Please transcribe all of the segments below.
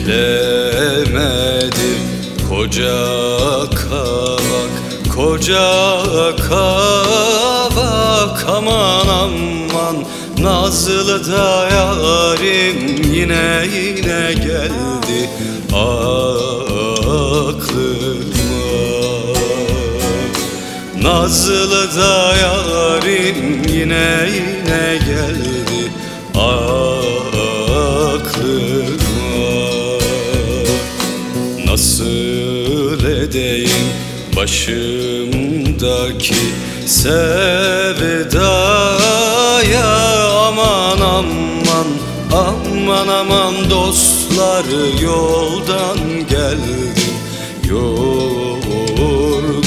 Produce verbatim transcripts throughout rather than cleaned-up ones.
beklemedim. Koca kavak, koca kavak, aman aman, nazlı da yarim yine yine geldi aklıma. Nazlı da yarim yine yine geldi aklıma. Nasıl edeyim başımdaki sevdaya, aman aman, aman aman dostlar, yoldan geldim yorgunum.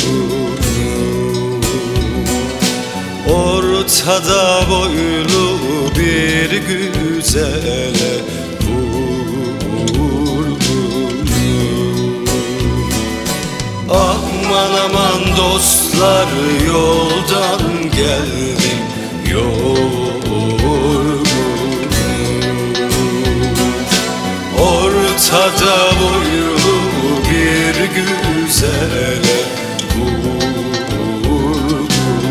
Ortada boylu bir güzele vurgunum. Aman aman dostlar, yoldan geldim yorgunum. Ortada boylu bir güzele vurgunum.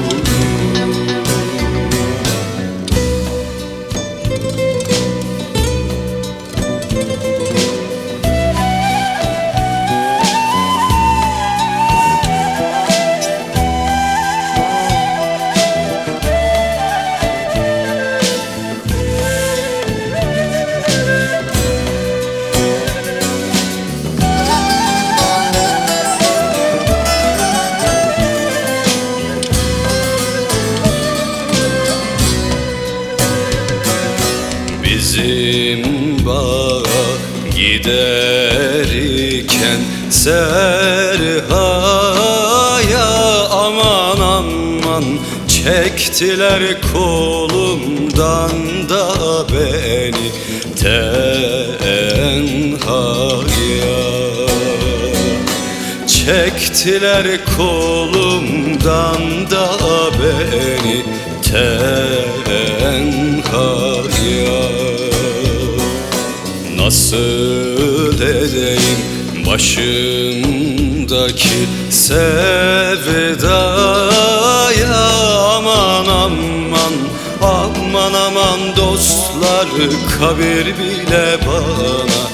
Bizim bağa giderken Serha'ya, aman aman, çektiler kolumdan da beni tenhaya. Çektiler kolumdan da beni tenhaya. Nasıl edeyim başımdaki sevdaya, aman aman, aman aman dostlar, kabir bile bana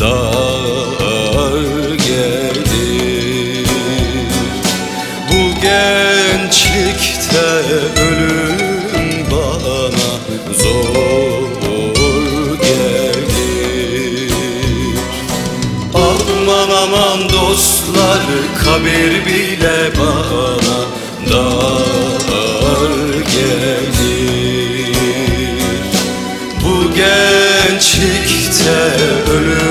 dar gelir. Bu gençlikte ölüm bana zor gelir. Aman aman dostlar, kabir bile bana dar gelir. Bu gençlikte ölüm